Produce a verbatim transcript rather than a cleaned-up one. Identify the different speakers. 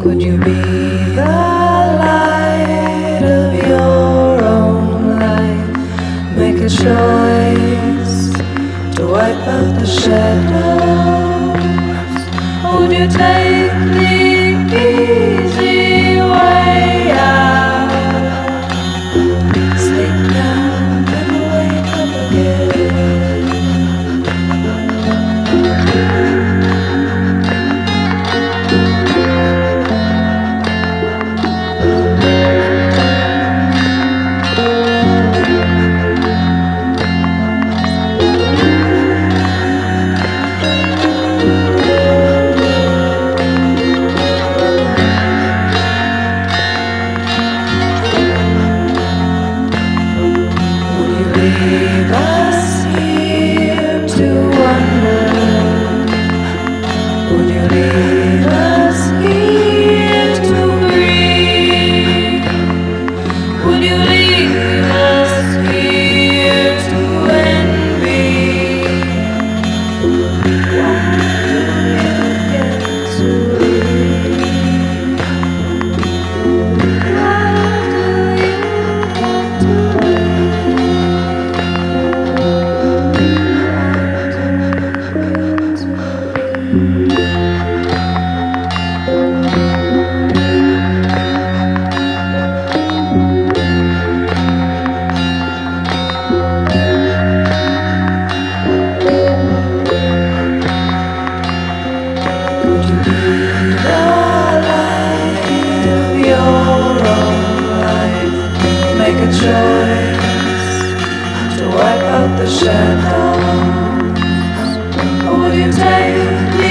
Speaker 1: Could you be the light of your own life? Make a choice to wipe out the shadows. Would you take the easy way out? Sleep now, never wake up again. Leave us here to wonder. Would you leave us here to breathe? Would you leave us here to envy? Why do you get to leave? Why do you get to make a choice to wipe out the shadows? Or would you take